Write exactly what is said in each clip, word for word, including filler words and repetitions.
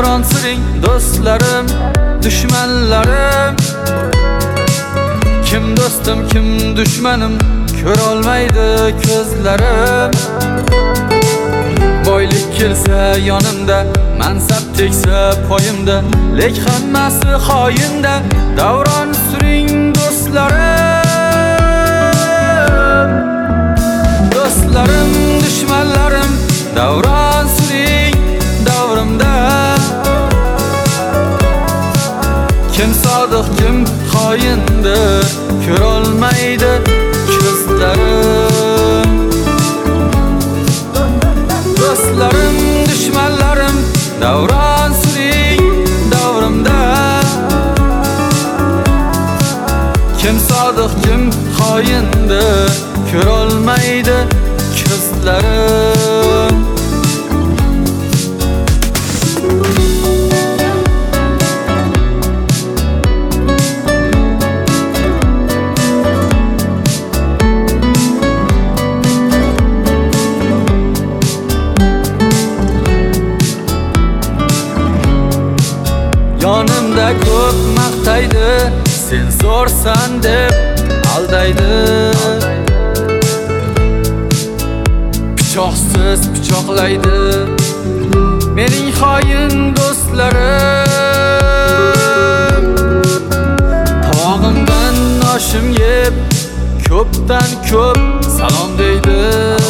davron siring do'stlarim, dushmanlarim. Kim do'stim, kim dushmanim ko'rolmaydi ko'zlarim. Boylik kelsa yonimda, mansab tegsa poyimda, lek hammasi xoyinda. Davron suring do'stlarim, do'stlarim, dushmanlarim. Davron suring davrimda. Kim sodiq, kim xoyindir ko'rolmaydi ko'zlarim. Do'stlarim, dushmanlarim, davron suring davrimda. Kim sodiq, kim xoyindir ko'rolmaydi ko'zlarim. Yonimda ko'p maqtaydi, sen zo'rsan deb aldaydi. Pichoqsiz pichoqlaydi mening xoin do'stlarim. Tovog'imdan oshim yeb ko'pdan ko'p salom deydi.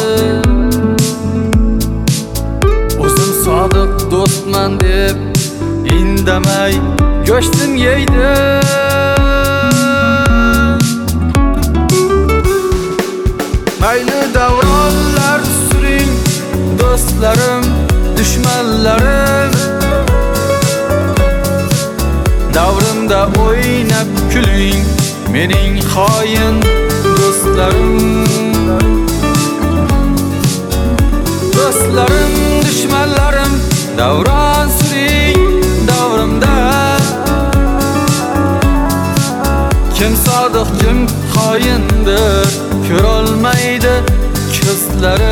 O'zim sodiq do'stman deb indamay go'shtim yeydi. Mayli davronlar suring do'stlarim, dushmanlarim. Davrimda o'ynab kuling mening xoin do'stlarim. Do'stlarim, dushmanlarim, davron suring davrimda. Kim sodiq, kim xoyindir ko'rolmaydi ko'zlarim.